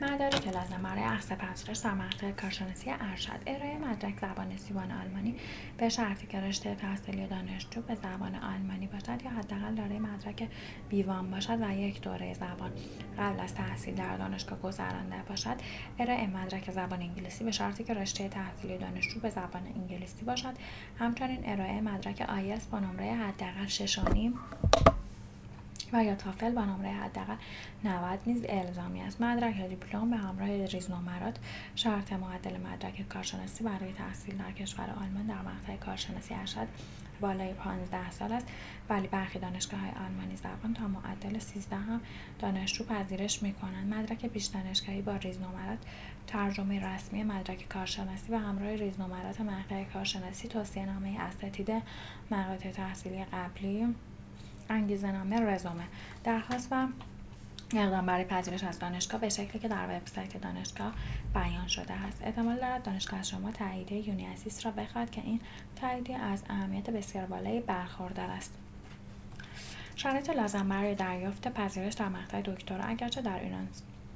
مدارک لازم برای اخذ پذیرش در مقطع کارشناسی ارشد: ارائه مدرک زبان سی-1 آلمانی به شرطی که رشته تحصیلی دانشجو به زبان آلمانی باشد یا حداقل دارای مدرک B1 باشد و یک دوره زبان قبل از تحصیل در دانشگاه گذرانده باشد. ارائه مدرک زبان انگلیسی به شرطی که رشته تحصیلی دانشجو به زبان انگلیسی باشد. همچنین ارائه مدرک آیلتس با نمره حداقل 6.5 و یا تافل با نمره حداقل 90 نیز الزامی است. مدرک یا دیپلم به همراه ریزنمرات شرط معدل مدرک کارشناسی برای تحصیل در کشور آلمان در مقطع کارشناسی ارشد بالای 15 سال است، ولی برخی دانشگاه‌های آلمانی زبان تا معدل 13 هم دانشجو پذیرش می‌کنند. مدرک پیش دانشگاهی با ریزنمرات، ترجمه رسمی مدرک کارشناسی و همراه ریزنمرات مقطع کارشناسی، توصیه‌نامه اساتید مقاطع تحصیلی قبلی، انگیزه‌نامه، رزومه، درخواست و اقدام برای پذیرش از دانشگاه به شکلی که در وبسایت دانشگاه بیان شده است. احتمال دارد دانشگاه از شما تاییدیه یونیاسیس را بخواهد که این تاییدیه از اهمیت بسیار بالایی برخوردار است. شرایط لازم برای دریافت پذیرش در مقطع دکترا: اگرچه در ایران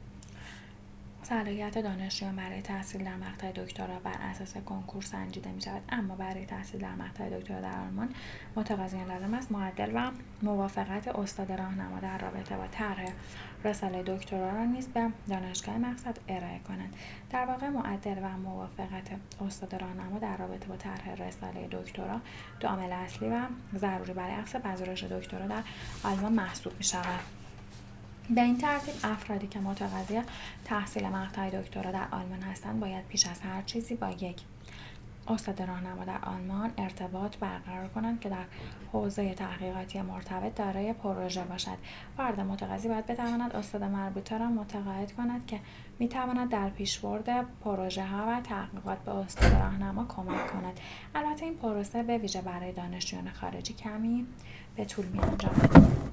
صلاحیت دانشجویان برای تحصیل در مقطع دکترا بر اساس کنکور سنجیده می شود، اما برای تحصیل در مقطع دکترا در آلمان متقاضیان لازم است معدل و موافقت استاد راهنما در رابطه با طرح رساله دکترا را نیز به دانشگاه مقصد ارائه کنند. در واقع معدل و موافقت استاد راهنما در رابطه با طرح رساله دکترا دو عامل اصلی و ضروری برای اخذ پذیرش دکترا در آلمان محسوب می شود. به این ترتیب افرادی که متقاضی تحصیل مقطع دکترا در آلمان هستند باید پیش از هر چیزی با یک استاد راهنما در آلمان ارتباط برقرار کنند که در حوزه تحقیقاتی مرتبط دارای پروژه باشد. فرد متقاضی باید بتواند استاد مربوطه را متقاعد کند که میتواند در پیشبرد پروژه ها و تحقیقات به استاد راهنما کمک کند. البته این پروسه به ویژه برای دانشجویان خارجی کمی به طول می‌انجامد.